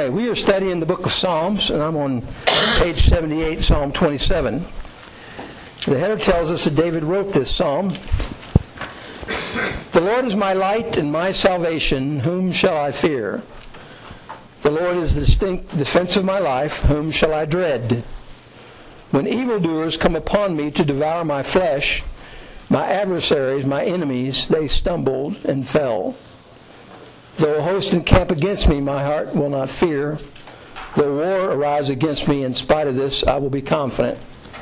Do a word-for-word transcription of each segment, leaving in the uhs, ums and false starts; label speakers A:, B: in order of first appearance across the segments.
A: Okay, we are studying the book of Psalms, and I'm on page seventy-eight, Psalm twenty-seven. The header tells us that David wrote this psalm. The Lord is my light and my salvation, whom shall I fear? The Lord is the distinct defense of my life, whom shall I dread? When evildoers come upon me to devour my flesh, my adversaries, my enemies, they stumbled and fell. Though a host encamp against me, my heart will not fear. Though war arise against me, in spite of this, I will be confident.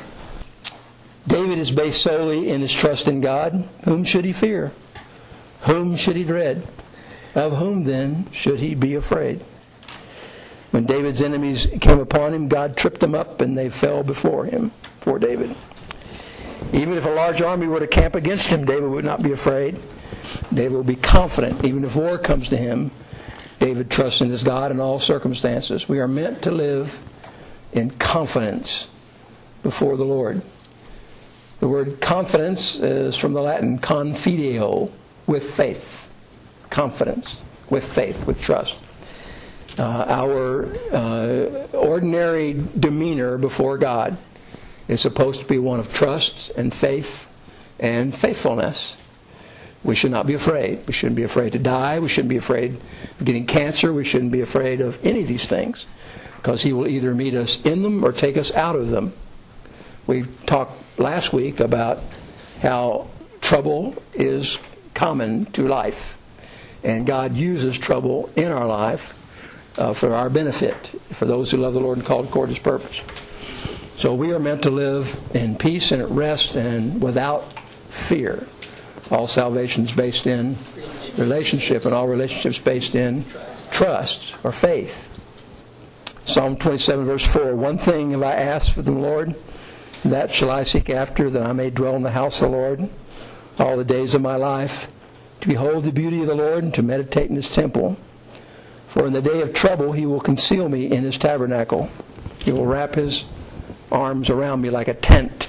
A: David is based solely in his trust in God. Whom should he fear? Whom should he dread? Of whom then should he be afraid? When David's enemies came upon him, God tripped them up and they fell before him, before David. Even if a large army were to camp against him, David would not be afraid. David will be confident. Even if war comes to him, David trusts in his God in all circumstances. We are meant to live in confidence before the Lord. The word confidence is from the Latin confideo, with faith. Confidence, with faith, with trust. Uh, our uh, ordinary demeanor before God is supposed to be one of trust and faith and faithfulness. We should not be afraid. We shouldn't be afraid to die. We shouldn't be afraid of getting cancer. We shouldn't be afraid of any of these things, because He will either meet us in them or take us out of them. We talked last week about how trouble is common to life, and God uses trouble in our life uh, for our benefit, for those who love the Lord and called according to His purpose. So we are meant to live in peace and at rest and without fear. All salvation is based in relationship, and all relationships based in trust or faith. Psalm twenty-seven, verse four, One thing have I asked from the Lord, that shall I seek after, that I may dwell in the house of the Lord all the days of my life, to behold the beauty of the Lord and to meditate in His temple. For in the day of trouble He will conceal me in His tabernacle. He will wrap His arms around me like a tent.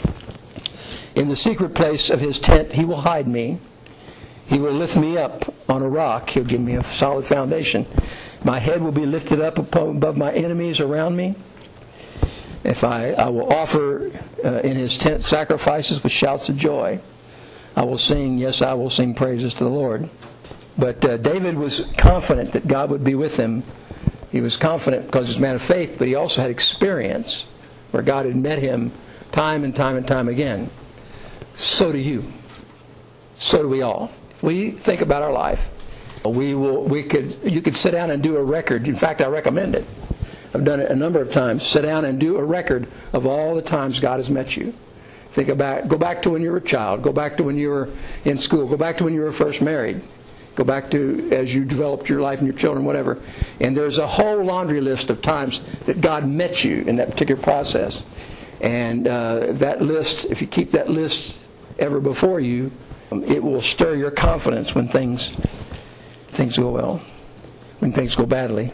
A: In the secret place of His tent He will hide me. He will lift me up on a rock. He'll give me a solid foundation. My head will be lifted up above my enemies around me. If I, I will offer uh, in His tent sacrifices with shouts of joy. I will sing, yes, I will sing praises to the Lord. But uh, David was confident that God would be with him. He was confident because he was a man of faith, but he also had experience where God had met him time and time and time again. So do you. So do we all. If we think about our life, we will. We could. You could sit down and do a record. In fact, I recommend it. I've done it a number of times. Sit down and do a record of all the times God has met you. Think about. Go back to when you were a child. Go back to when you were in school. Go back to when you were first married. Go back to as you developed your life and your children, whatever. And there's a whole laundry list of times that God met you in that particular process. And uh, that list, if you keep that list ever before you, it will stir your confidence when things things go well, when things go badly.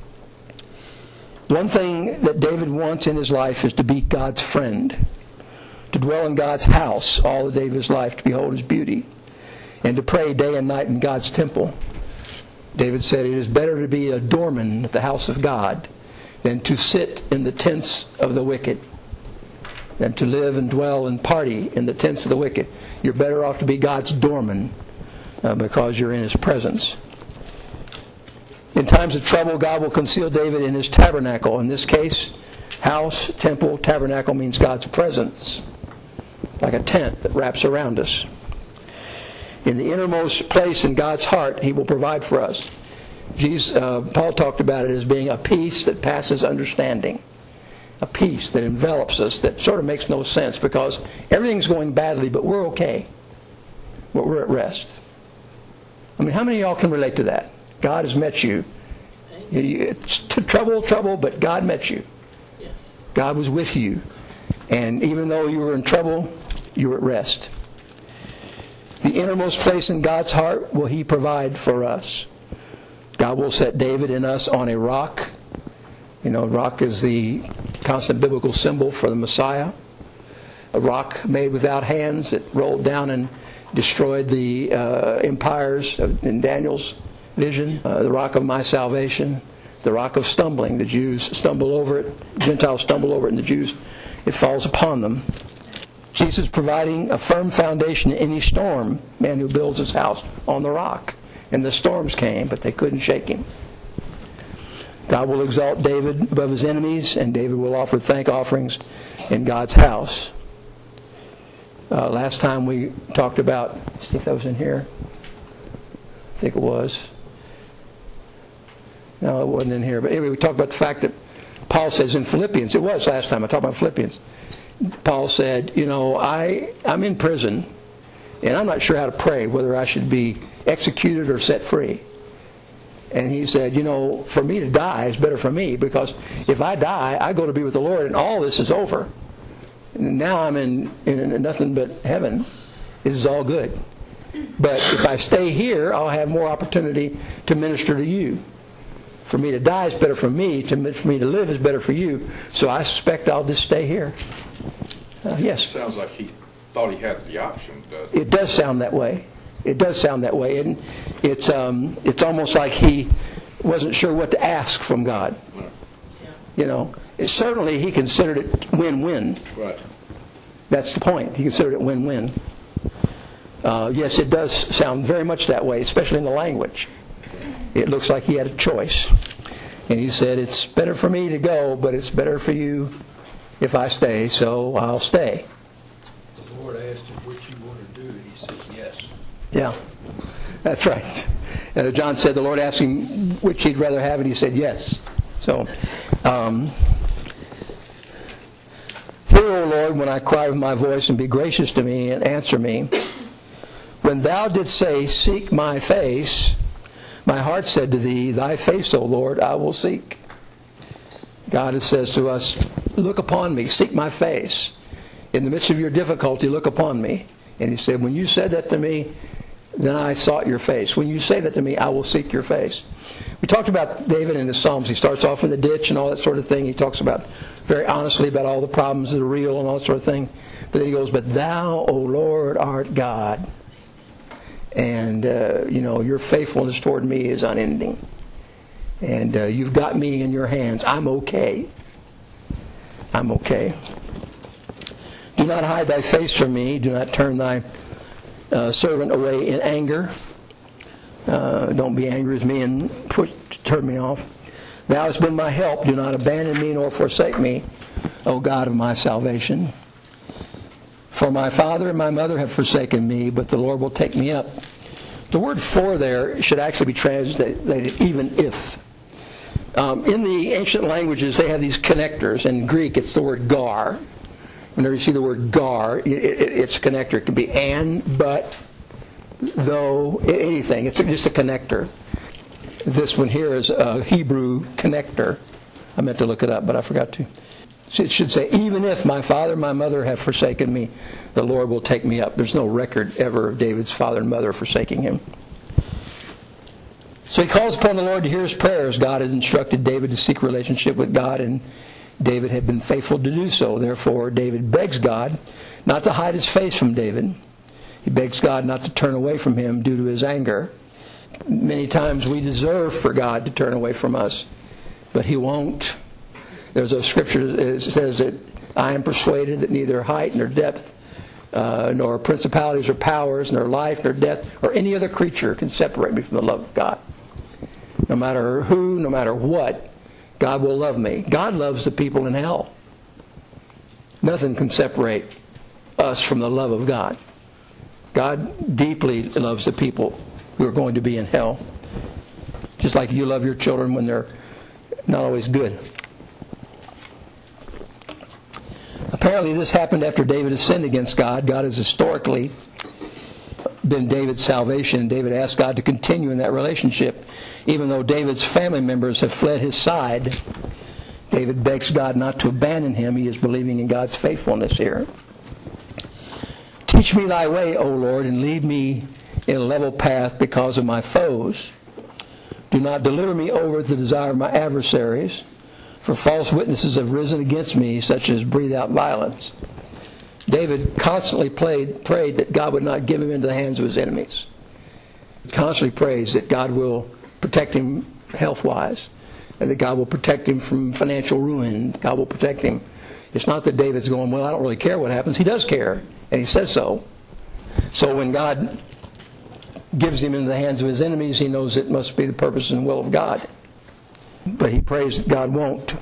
A: One thing that David wants in his life is to be God's friend, to dwell in God's house all the day of his life, to behold His beauty, and to pray day and night in God's temple. David said, it is better to be a doorman at the house of God than to sit in the tents of the wicked, than to live and dwell and party in the tents of the wicked. You're better off to be God's doorman uh, because you're in His presence. In times of trouble, God will conceal David in His tabernacle. In this case, house, temple, tabernacle means God's presence, like a tent that wraps around us. In the innermost place in God's heart, He will provide for us. Jesus, uh, Paul talked about it as being a peace that passes understanding. A peace that envelops us, that sort of makes no sense because everything's going badly, but we're okay. But we're at rest. I mean, how many of y'all can relate to that? God has met you. It's trouble, trouble, but God met you.
B: Yes.
A: God was with you. And even though you were in trouble, you were at rest. The innermost place in God's heart will He provide for us. God will set David and us on a rock. You know, rock is the constant biblical symbol for the Messiah. A rock made without hands that rolled down and destroyed the uh, empires of, in Daniel's vision. Uh, the rock of my salvation. The rock of stumbling. The Jews stumble over it. Gentiles stumble over it, and the Jews, it falls upon them. Jesus providing a firm foundation in any storm. Man who builds his house on the rock. And the storms came, but they couldn't shake him. God will exalt David above his enemies, and David will offer thank offerings in God's house. Uh, last time we talked about, see if that was in here. I think it was. No, it wasn't in here. But anyway, we talked about the fact that Paul says in Philippians, it was last time I talked about Philippians. Paul said, you know, I, I'm in prison, and I'm not sure how to pray, whether I should be executed or set free. And he said, you know, for me to die is better for me, because if I die, I go to be with the Lord, and all this is over. And now I'm in, in nothing but heaven. This is all good. But if I stay here, I'll have more opportunity to minister to you. For me to die is better for me. To, for me to live is better for you. So I suspect I'll just stay here. Uh, yes?
B: It sounds like he thought he had the option, doesn't it?
A: It does sound that way. It does sound that way. And it's, um, it's almost like he wasn't sure what to ask from God. You know, it, certainly he considered it win-win.
B: Right.
A: That's the point. He considered it win-win. Uh, yes, it does sound very much that way, especially in the language. It looks like he had a choice. And he said, it's better for me to go, but it's better for you if I stay, so I'll stay.
C: The Lord asked him what you want to do, and he said yes.
A: Yeah, that's right. Uh, John said the Lord asked him which he'd rather have, and he said yes. So, um, hear, O Lord, when I cry with my voice, and be gracious to me, and answer me. When thou didst say, seek my face, my heart said to thee, thy face, O Lord, I will seek. God says to us, look upon me, seek my face. In the midst of your difficulty, look upon me. And he said, when you said that to me, then I sought your face. When you say that to me, I will seek your face. We talked about David in his Psalms. He starts off in the ditch and all that sort of thing. He talks about very honestly about all the problems that are real and all that sort of thing. But then he goes, but thou, O Lord, art God. And, uh, you know, your faithfulness toward me is unending. And uh, you've got me in your hands. I'm okay. I'm okay. Do not hide thy face from me. Do not turn thy uh, servant away in anger. Uh, don't be angry with me and push, turn me off. Thou hast been my help. Do not abandon me nor forsake me, O God of my salvation. For my father and my mother have forsaken me, but the Lord will take me up. The word for there should actually be translated even if. Um, in the ancient languages, they have these connectors. In Greek, it's the word gar. Whenever you see the word gar, it, it, it's a connector. It can be and, but, though, anything. It's just a connector. This one here is a Hebrew connector. I meant to look it up, but I forgot to. It should say, even if my father and my mother have forsaken me, the Lord will take me up. There's no record ever of David's father and mother forsaking him. So he calls upon the Lord to hear his prayers. God has instructed David to seek relationship with God, and David had been faithful to do so. Therefore, David begs God not to hide his face from David. He begs God not to turn away from him due to his anger. Many times we deserve for God to turn away from us, but he won't. There's a scripture that says that I am persuaded that neither height nor depth, uh, nor principalities or powers, nor life nor death, or any other creature can separate me from the love of God. No matter who, no matter what, God will love me. God loves the people in hell. Nothing can separate us from the love of God. God deeply loves the people who are going to be in hell. Just like you love your children when they're not always good. Apparently this happened after David has sinned against God. God has historically been David's salvation, and David asked God to continue in that relationship. Even though David's family members have fled his side, David begs God not to abandon him. He is believing in God's faithfulness here. Teach me thy way, O Lord, and lead me in a level path because of my foes. Do not deliver me over to the desire of my adversaries, for false witnesses have risen against me, such as breathe out violence. David constantly played, prayed that God would not give him into the hands of his enemies. He constantly prays that God will protect him health-wise, and that God will protect him from financial ruin. God will protect him. It's not that David's going, well, I don't really care what happens. He does care, and he says so. So when God gives him into the hands of his enemies, he knows it must be the purpose and will of God. But he prays that God won't.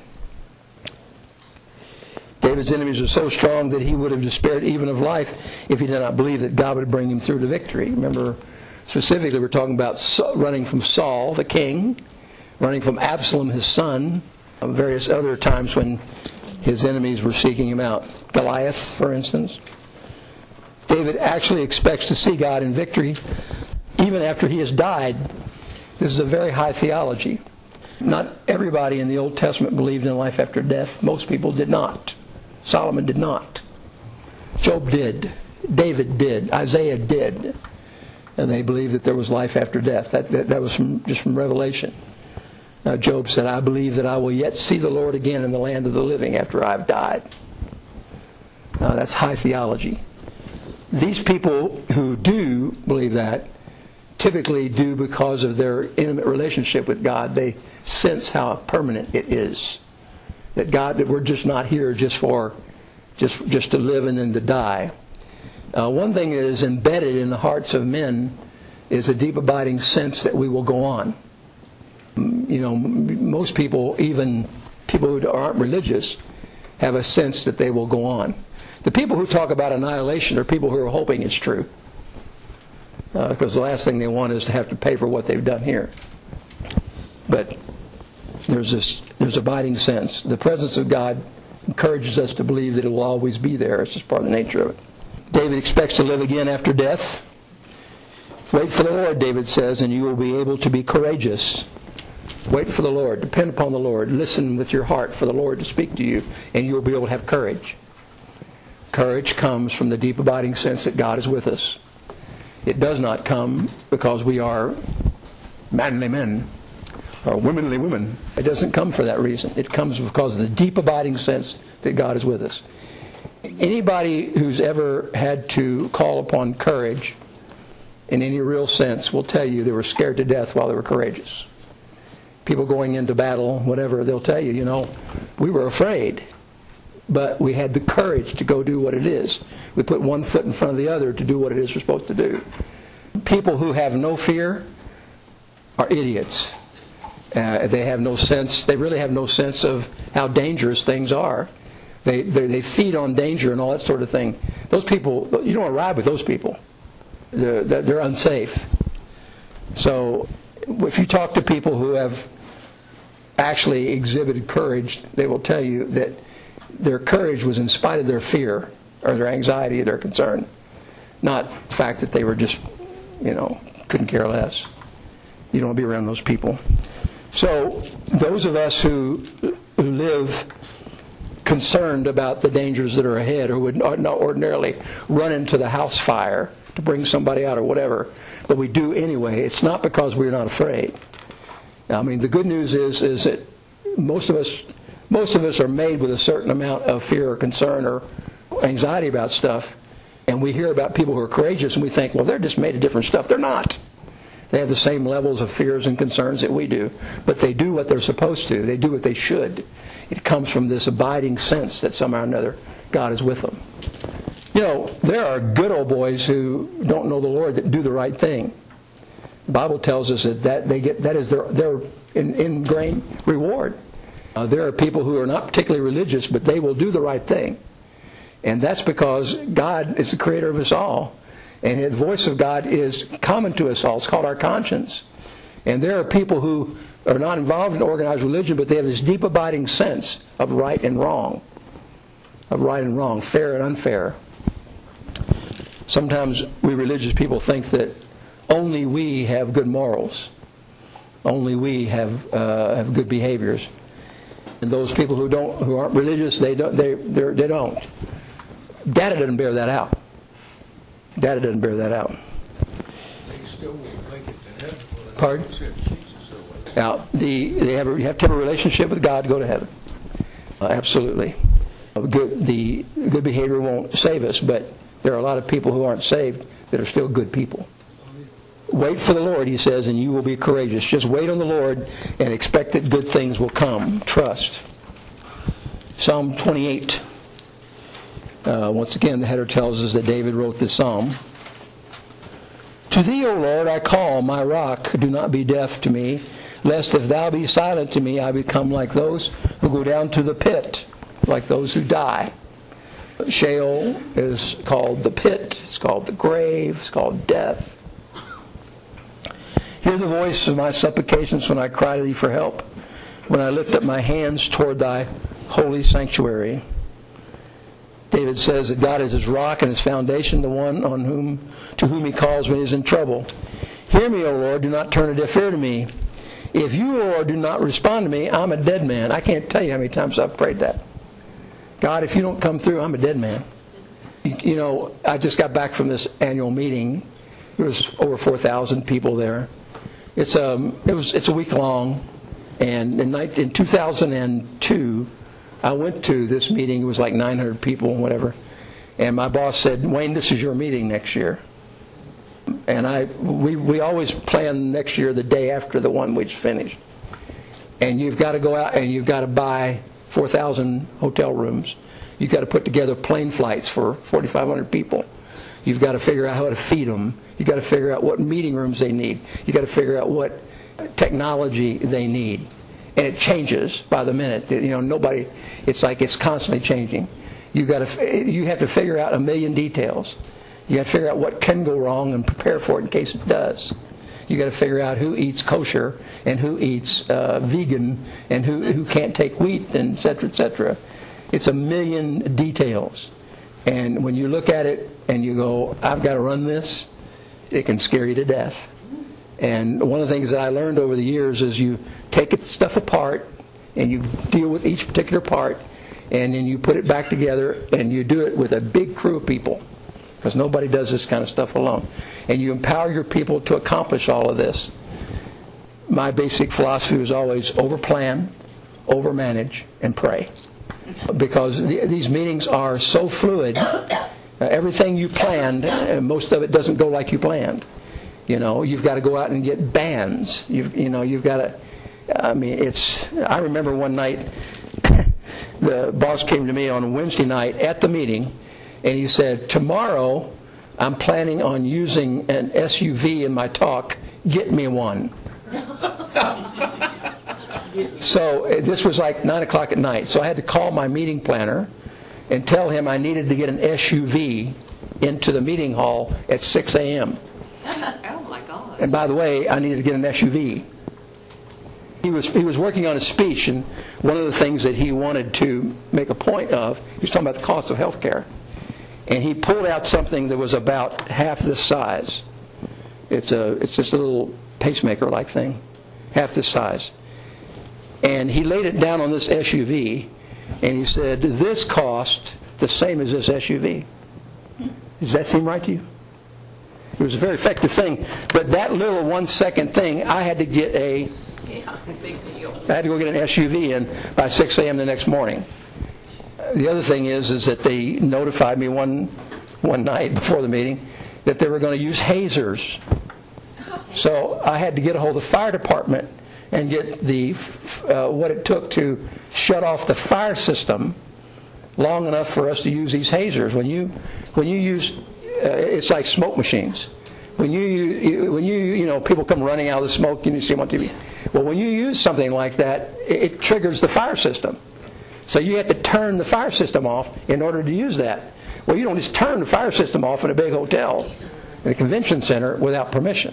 A: David's enemies are so strong that he would have despaired even of life if he did not believe that God would bring him through to victory. Remember, specifically, we're talking about running from Saul, the king, running from Absalom, his son, various other times when his enemies were seeking him out. Goliath, for instance. David actually expects to see God in victory even after he has died. This is a very high theology. Not everybody in the Old Testament believed in life after death. Most people did not. Solomon did not. Job did. David did. Isaiah did. And they believed that there was life after death. That, that, that was from, just from Revelation. Now, Job said, I believe that I will yet see the Lord again in the land of the living after I've died. Now, that's high theology. These people who do believe that typically do because of their intimate relationship with God. They sense how permanent it is. That God, that we're just not here just for, just just to live and then to die. Uh, one thing that is embedded in the hearts of men is a deep abiding sense that we will go on. You know, most people, even people who aren't religious, have a sense that they will go on. The people who talk about annihilation are people who are hoping it's true. Because uh, the last thing they want is to have to pay for what they've done here. But there's this there's abiding sense. The presence of God encourages us to believe that it will always be there. It's just part of the nature of it. David expects to live again after death. Wait for the Lord, David says, and you will be able to be courageous. Wait for the Lord. Depend upon the Lord. Listen with your heart for the Lord to speak to you, and you will be able to have courage. Courage comes from the deep abiding sense that God is with us. It does not come because we are manly men or womanly women. It doesn't come for that reason. It comes because of the deep abiding sense that God is with us. Anybody who's ever had to call upon courage in any real sense will tell you they were scared to death while they were courageous. People going into battle, whatever, they'll tell you, you know, we were afraid, but we had the courage to go do what it is. We put one foot in front of the other to do what it is we're supposed to do. People who have no fear are idiots. Uh, they have no sense, they really have no sense of how dangerous things are. They, they they feed on danger and all that sort of thing. Those people, you don't want to ride with those people. They're, they're unsafe. So if you talk to people who have actually exhibited courage, they will tell you that their courage was in spite of their fear or their anxiety or their concern, not the fact that they were just, you know, couldn't care less. You don't want to be around those people. So those of us who who live concerned about the dangers that are ahead, or would not ordinarily run into the house fire to bring somebody out or whatever, but we do anyway, it's not because we're not afraid. I mean, the good news is is that most of us most of us are made with a certain amount of fear or concern or anxiety about stuff, and we hear about people who are courageous and we think, well, they're just made of different stuff. They're not. They have the same levels of fears and concerns that we do, but they do what they're supposed to. They do what they should. It comes from this abiding sense that somehow or another God is with them. You know, there are good old boys who don't know the Lord that do the right thing. The Bible tells us that, that they get that is their their in, ingrained reward. Uh, there are people who are not particularly religious, but they will do the right thing, and that's because God is the creator of us all. And the voice of God is common to us all. It's called our conscience. And there are people who are not involved in organized religion, but they have this deep abiding sense of right and wrong. Of right and wrong, fair and unfair. Sometimes we religious people think that only we have good morals. Only we have uh, have good behaviors. And those people who don't, who aren't religious, they don't. They they don't. Data doesn't bear that out. Data doesn't bear that out.
C: They still won't make it to heaven. Well,
A: Pardon? Now, the, they have a, you have to have a relationship with God to go to heaven. Uh, absolutely. Good, the good behavior won't save us, but there are a lot of people who aren't saved that are still good people. Wait for the Lord, he says, and you will be courageous. Just wait on the Lord and expect that good things will come. Trust. Psalm twenty-eight. Uh, once again, the header tells us that David wrote this psalm. To thee, O Lord, I call, my rock. Do not be deaf to me, lest if thou be silent to me, I become like those who go down to the pit, like those who die. Sheol is called the pit. It's called the grave. It's called death. Hear the voice of my supplications when I cry to thee for help, when I lift up my hands toward thy holy sanctuary. David says that God is his rock and his foundation, the one on whom to whom he calls when he is in trouble. Hear me, O Lord, do not turn a deaf ear to me. If you, O Lord, do not respond to me, I'm a dead man. I can't tell you how many times I've prayed that. God, if you don't come through, I'm a dead man. You know, I just got back from this annual meeting. There was over four thousand people there. It's um, it was it's a week long, and in, in two thousand two, I went to this meeting. It was like nine hundred people, whatever. And my boss said, Wayne, this is your meeting next year. And I we, we always plan next year the day after the one we just finished. And you've got to go out and you've got to buy four thousand hotel rooms. You've got to put together plane flights for forty-five hundred people. You've got to figure out how to feed them. You've got to figure out what meeting rooms they need. You've got to figure out what technology they need. And it changes by the minute. You know, nobody, it's like it's constantly changing. You've got to, you have to figure out a million details. You got to figure out what can go wrong and prepare for it in case it does. You got to figure out who eats kosher and who eats uh, vegan and who, who can't take wheat, and et cetera, et cetera. It's a million details. And when you look at it and you go, I've got to run this, it can scare you to death. And one of the things that I learned over the years is you take stuff apart and you deal with each particular part, and then you put it back together and you do it with a big crew of people, because nobody does this kind of stuff alone. And you empower your people to accomplish all of this. My basic philosophy was always overplan, overmanage, and pray. Because these meetings are so fluid. Uh, everything you planned, uh, most of it doesn't go like you planned. You know, you've got to go out and get bands. You've, you know, you've got to. I mean, it's. I remember one night, the boss came to me on Wednesday night at the meeting, and he said, "Tomorrow, I'm planning on using an S U V in my talk. Get me one." So this was like nine o'clock at night. So I had to call my meeting planner and tell him I needed to get an S U V into the meeting hall at six a.m.
D: Oh my God.
A: And by the way, I needed to get an S U V. He was he was working on a speech, and one of the things that he wanted to make a point of, he was talking about the cost of health care. And he pulled out something that was about half this size. It's a it's just a little pacemaker-like thing, half this size. And he laid it down on this S U V, and he said, this cost the same as this S U V. Does that seem right to you? It was a very effective thing. But that little one-second thing, I had to get a...
D: Yeah, big deal.
A: I had to go get an S U V in by six a.m. the next morning. The other thing is, is that they notified me one one night before the meeting that they were going to use hazers. So I had to get a hold of the fire department and get the uh, what it took to shut off the fire system long enough for us to use these hazers. When you when you use, uh, it's like smoke machines. When you, you when you you know people come running out of the smoke and you see them on T V. Well, when you use something like that, it, it triggers the fire system. So you have to turn the fire system off in order to use that. Well, you don't just turn the fire system off in a big hotel, in a convention center, without permission.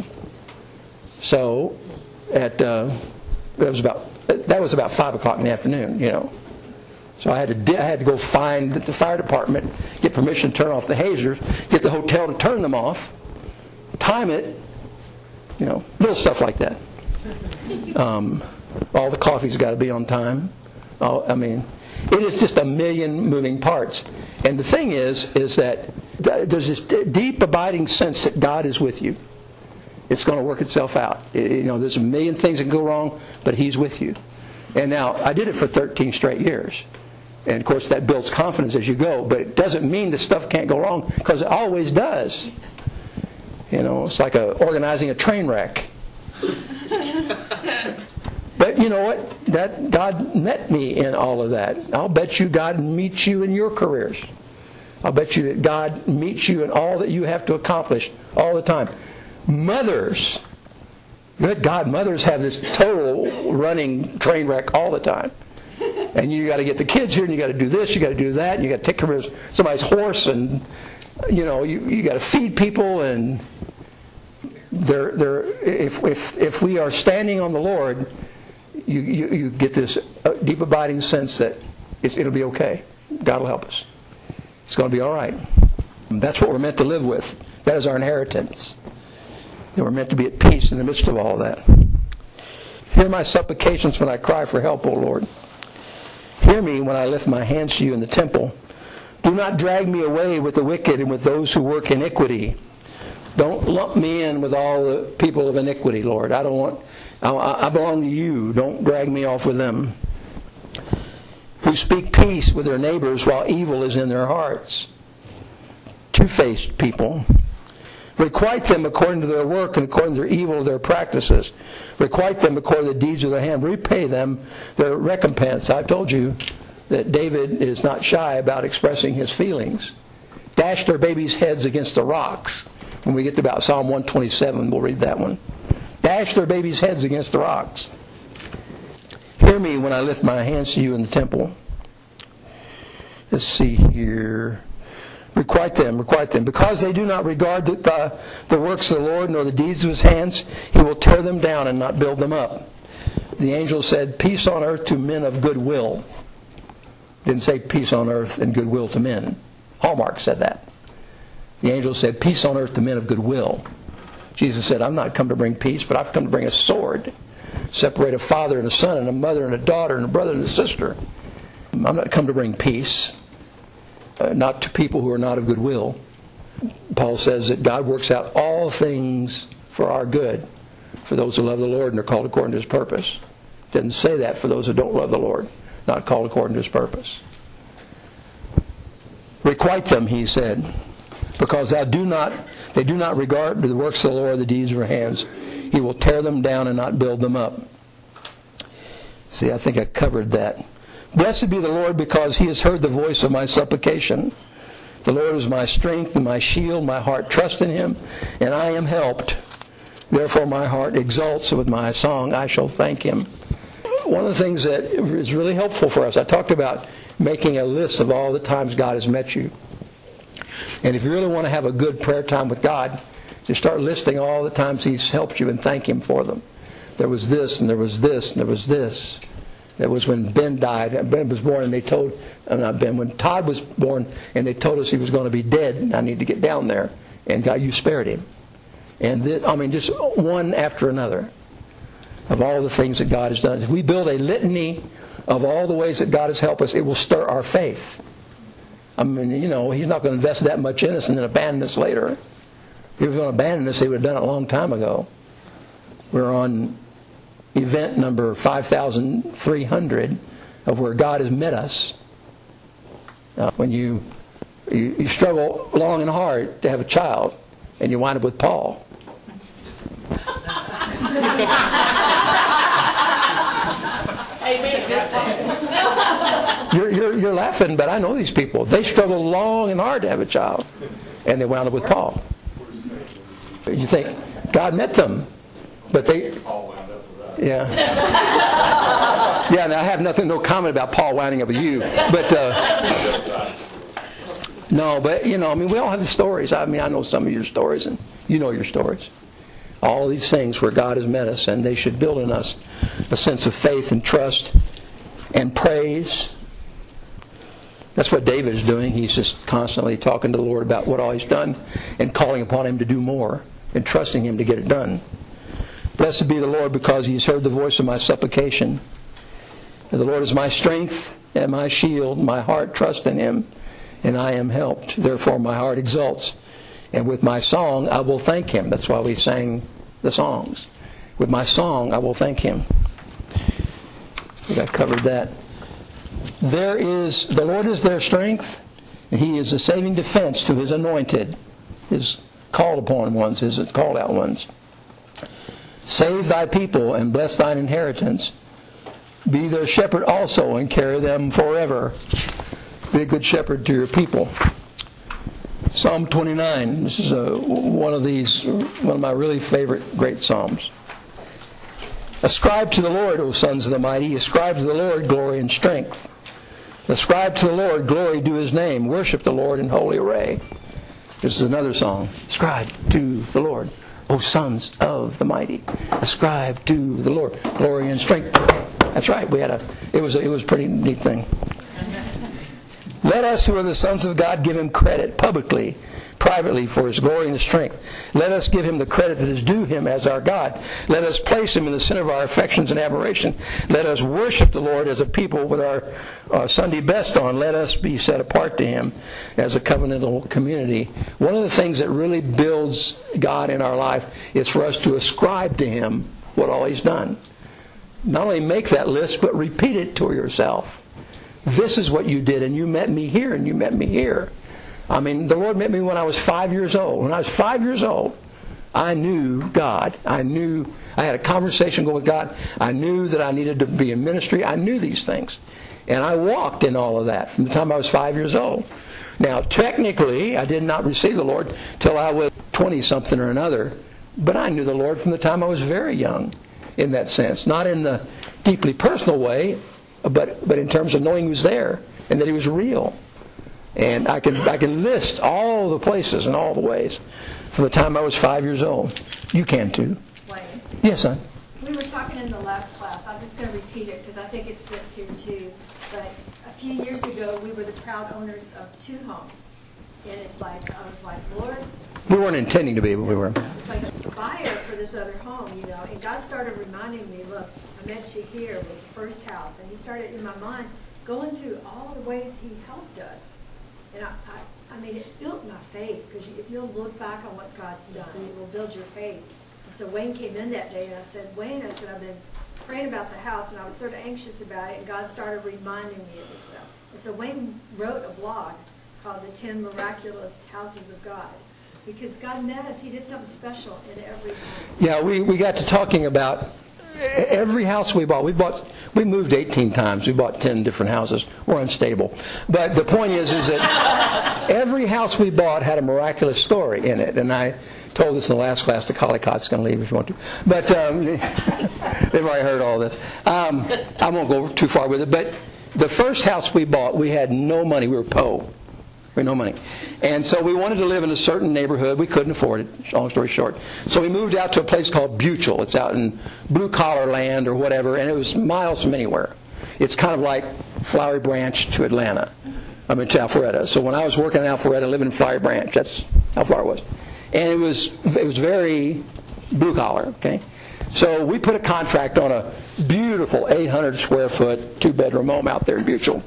A: So at uh, that was about that was about five o'clock in the afternoon, you know. So I had to I had to go find the fire department, get permission to turn off the hazers, get the hotel to turn them off, time it, you know, little stuff like that. Um, all the coffee's got to be on time. All, I mean, it is just a million moving parts. And the thing is, is that there's this deep, abiding sense that God is with you. It's going to work itself out. You know, there's a million things that can go wrong, but He's with you. And now, I did it for thirteen straight years. And, of course, that builds confidence as you go. But it doesn't mean that stuff can't go wrong, because it always does. You know, it's like a, organizing a train wreck. But you know what? That God met me in all of that. I'll bet you God meets you in your careers. I'll bet you that God meets you in all that you have to accomplish all the time. Mothers, good God, mothers have this total running train wreck all the time. And you got to get the kids here, and you got to do this, you got to do that, and you got to take care of somebody's horse, and you know, you, you got to feed people, and they're, they're, if, if, if we are standing on the Lord, you, you, you get this deep abiding sense that it's, it'll be okay. God will help us. It's going to be all right. That's what we're meant to live with. That is our inheritance. And we're meant to be at peace in the midst of all that. Hear my supplications when I cry for help, O Lord. Hear me when I lift my hands to you in the temple. Do not drag me away with the wicked and with those who work iniquity. Don't lump me in with all the people of iniquity, Lord. I don't want. I, I belong to you. Don't drag me off with them. Who speak peace with their neighbors while evil is in their hearts. Two-faced people. Requite them according to their work and according to their evil of their practices. Requite them according to the deeds of their hand. Repay them their recompense. I've told you that David is not shy about expressing his feelings. Dash their babies' heads against the rocks. When we get to about Psalm one twenty-seven, we'll read that one. Dash their babies' heads against the rocks. Hear me when I lift my hands to you in the temple. Let's see here. Requite them, requite them. Because they do not regard the, the, the works of the Lord nor the deeds of his hands, he will tear them down and not build them up. The angel said, peace on earth to men of good will. Didn't say peace on earth and goodwill to men. Hallmark said that. The angel said, peace on earth to men of good will. Jesus said, I've not come to bring peace, but I've come to bring a sword. Separate a father and a son and a mother and a daughter and a brother and a sister. I'm not come to bring peace. Uh, not to people who are not of good will. Paul says that God works out all things for our good, for those who love the Lord and are called according to his purpose. Didn't say that for those who don't love the Lord, not called according to his purpose. Requite them, he said, because thou do not, they do not regard the works of the Lord, the deeds of her hands. He will tear them down and not build them up. See, I think I covered that. Blessed be the Lord, because he has heard the voice of my supplication. The Lord is my strength and my shield. My heart trusts in him, and I am helped. Therefore my heart exults. With my song I shall thank him. One of the things that is really helpful for us, I talked about making a list of all the times God has met you. And if you really want to have a good prayer time with God, just start listing all the times he's helped you and thank him for them. There was this, and there was this, and there was this. That was when Ben died. Ben was born, and they told, uh, not Ben, when Todd was born, and they told us he was going to be dead, and I need to get down there. And God, you spared him. And this, I mean, just one after another of all the things that God has done. If we build a litany of all the ways that God has helped us, it will stir our faith. I mean, you know, he's not going to invest that much in us and then abandon us later. If he was going to abandon us, he would have done it a long time ago. We're on event number five thousand three hundred of where God has met us. Uh, when you, you you struggle long and hard to have a child, and you wind up with Paul. you're, you're, you're laughing, but I know these people. They struggled long and hard to have a child, and they wound up with Paul. You think God met them, but they... Yeah. Yeah, and I have nothing, no comment about Paul winding up with you. But, uh, no, but, you know, I mean, we all have the stories. I mean, I know some of your stories, and you know your stories. All these things where God has met us, and they should build in us a sense of faith and trust and praise. That's what David is doing. He's just constantly talking to the Lord about what all he's done and calling upon him to do more and trusting him to get it done. Blessed be the Lord, because he has heard the voice of my supplication. And the Lord is my strength and my shield. My heart trusts in him, and I am helped. Therefore my heart exults. And with my song I will thank him. That's why we sang the songs. With my song I will thank him. I think I covered that. There is, the Lord is their strength, and he is a saving defense to his anointed, his called upon ones, his called out ones. Save thy people and bless thine inheritance. Be their shepherd also and carry them forever. Be a good shepherd to your people. Psalm twenty-nine. This is a, one of these, one of my really favorite great psalms. Ascribe to the Lord, O sons of the mighty. Ascribe to the Lord glory and strength. Ascribe to the Lord glory due his name. Worship the Lord in holy array. This is another song. Ascribe to the Lord, O sons of the mighty. Ascribe to the Lord glory and strength. That's right. We had a. It was a, it was a pretty neat thing. Let us who are the sons of God give him credit publicly, privately, for his glory and his strength. Let us give him the credit that is due him as our God. Let us place him in the center of our affections and admiration. Let us worship the Lord as a people with our, our Sunday best on. Let us be set apart to him as a covenantal community. One of the things that really builds God in our life is for us to ascribe to him what all he's done. Not only make that list, but repeat it to yourself. This is what you did, and you met me here, and you met me here. I mean, the Lord met me when I was five years old. When I was five years old, I knew God. I knew, I had a conversation going with God. I knew that I needed to be in ministry. I knew these things. And I walked in all of that from the time I was five years old. Now, technically, I did not receive the Lord till I was twenty-something or another. But I knew the Lord from the time I was very young, in that sense. Not in the deeply personal way, but but in terms of knowing he was there and that he was real. And I can I can list all the places and all the ways from the time I was five years old. You can too.
E: Wayne,
A: Yes, son.
E: we were talking in the last class. I'm just going to repeat it because I think it fits here too. But a few years ago, we were the proud owners of two homes. And it's like, I was like, Lord,
A: We weren't intending to be, but we were.
E: it's like a buyer for this other home, you know. And God started reminding me, look, I met you here with the first house. And he started in my mind going through all the ways he helped us. And I, I, I mean, it built my faith, because if you'll look back on what God's done, it will build your faith. And so Wayne came in that day, and I said, Wayne, I said, I've been praying about the house, and I was sort of anxious about it, and God started reminding me of this stuff. And so Wayne wrote a blog called The ten Miraculous Houses of God, because God met us. He did something special in every home.
A: Yeah, we, we got to talking about every house we bought. We bought we moved eighteen times. We bought ten different houses. We're unstable. But the point is is that every house we bought had a miraculous story in it. And I told this in the last class. The Collicott's going to leave if you want to. But um, they've already heard all this. Um, I won't go too far with it. But the first house we bought, we had no money. We were po'. We had no money. And so we wanted to live in a certain neighborhood. We couldn't afford it, long story short. So we moved out to a place called Buchel. It's out in blue-collar land or whatever, and it was miles from anywhere. It's kind of like Flowery Branch to Atlanta. I mean, to Alpharetta. So when I was working in Alpharetta, living in Flowery Branch, that's how far it was. And it was it was very blue-collar, okay? So we put a contract on a beautiful eight hundred square foot, two-bedroom home out there in Buchel.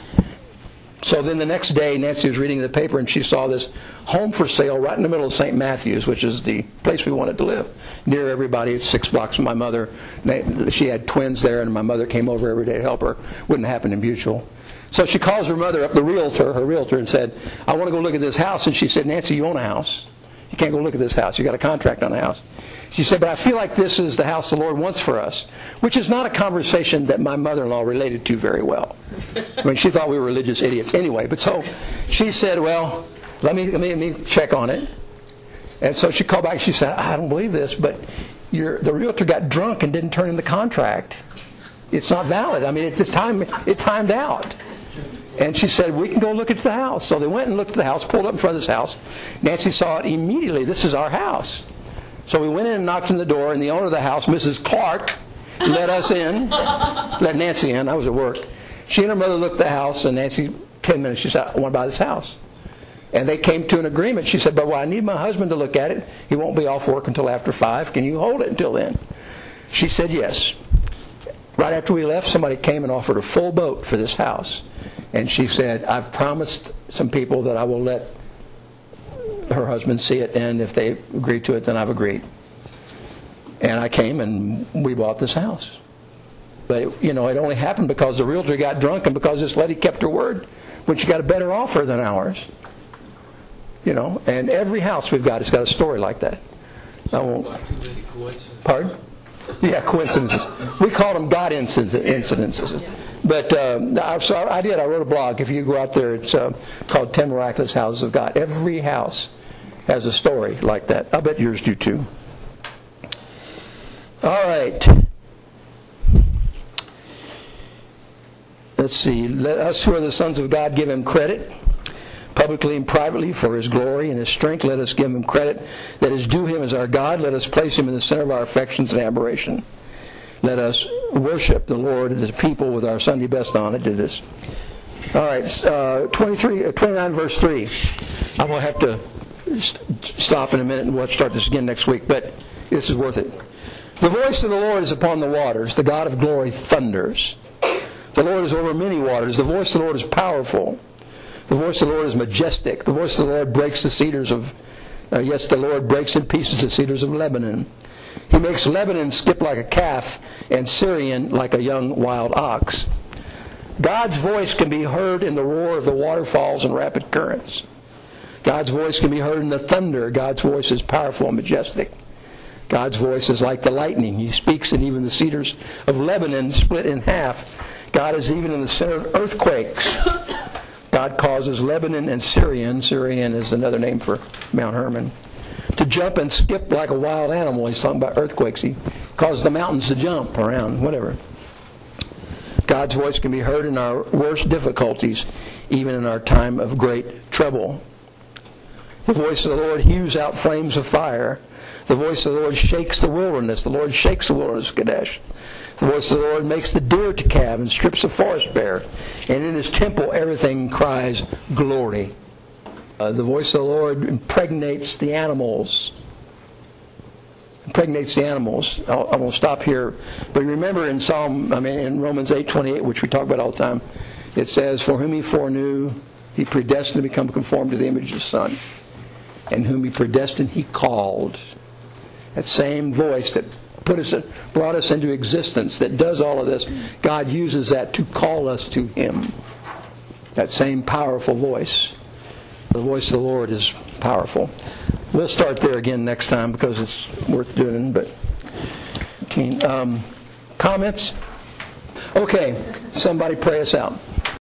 A: So then the next day, Nancy was reading the paper, and she saw this home for sale right in the middle of Saint Matthews, which is the place we wanted to live, near everybody. It's six blocks from my mother. She had twins there, and my mother came over every day to help her. Wouldn't happen in Buchel. So she calls her mother up, the realtor, her realtor, and said, I want to go look at this house. And she said, Nancy, you own a house. You can't go look at this house. You got a contract on the house. She said, but I feel like this is the house the Lord wants for us, which is not a conversation that my mother-in-law related to very well. I mean, she thought we were religious idiots anyway. But so she said, well, let me, let me, let me check on it. And so she called back and she said, I don't believe this, but your, the realtor got drunk and didn't turn in the contract. It's not valid. I mean, it, it, time, it timed out. And she said, we can go look at the house. So they went and looked at the house, pulled up in front of this house. Nancy saw it immediately. This is our house. So we went in and knocked on the door, and the owner of the house, Missus Clark, let us in, let Nancy in. I was at work. She and her mother looked at the house, and Nancy, ten minutes, she said, I want to buy this house. And they came to an agreement. She said, but well, I need my husband to look at it. He won't be off work until after five. Can you hold it until then? She said yes. Right after we left, somebody came and offered a full boat for this house. And she said, I've promised some people that I will let her husband see it, and if they agree to it, then I've agreed. And I came and we bought this house. But, it, you know, it only happened because the realtor got drunk and because this lady kept her word when she got a better offer than ours. You know, and every house we've got has got a story like that. I won't.
C: Not too many coincidences.
A: Pardon? Yeah, coincidences. We call them God incidences. But uh, I, so I did. I wrote a blog. If you go out there, it's uh, called ten Miraculous Houses of God. Every house has a story like that. I bet yours do too. All right. Let's see. Let us who are the sons of God give Him credit, publicly and privately, for His glory and His strength. Let us give Him credit that is due Him as our God. Let us place Him in the center of our affections and admiration. Let us worship the Lord as a people with our Sunday best on. I did this. All right, uh, twenty-three, uh, twenty-nine, verse three. I'm going to have to st- stop in a minute and we'll start this again next week, but this is worth it. The voice of the Lord is upon the waters. The God of glory thunders. The Lord is over many waters. The voice of the Lord is powerful. The voice of the Lord is majestic. The voice of the Lord breaks the cedars of, uh, yes, the Lord breaks in pieces the cedars of Lebanon. He makes Lebanon skip like a calf and Syrian like a young wild ox. God's voice can be heard in the roar of the waterfalls and rapid currents. God's voice can be heard in the thunder. God's voice is powerful and majestic. God's voice is like the lightning. He speaks, and even the cedars of Lebanon split in half. God is even in the center of earthquakes. God causes Lebanon and Syrian, Syrian is another name for Mount Hermon, to jump and skip like a wild animal. He's talking about earthquakes. He causes the mountains to jump around, whatever. God's voice can be heard in our worst difficulties, even in our time of great trouble. The voice of the Lord hews out flames of fire. The voice of the Lord shakes the wilderness. The Lord shakes the wilderness of Kadesh. The voice of the Lord makes the deer to calve and strips the forest bare. And in His temple everything cries glory. Uh, the voice of the Lord impregnates the animals. Impregnates the animals. I'll, I won't stop here. But remember in Psalm, I mean in Romans eight twenty-eight, which we talk about all the time, it says, "For whom He foreknew, He predestined to become conformed to the image of His Son. And whom He predestined, He called." That same voice that put us, brought us into existence, that does all of this, God uses that to call us to Him. That same powerful voice. The voice of the Lord is powerful. We'll start there again next time because it's worth doing. But um, comments? Okay, somebody pray us out.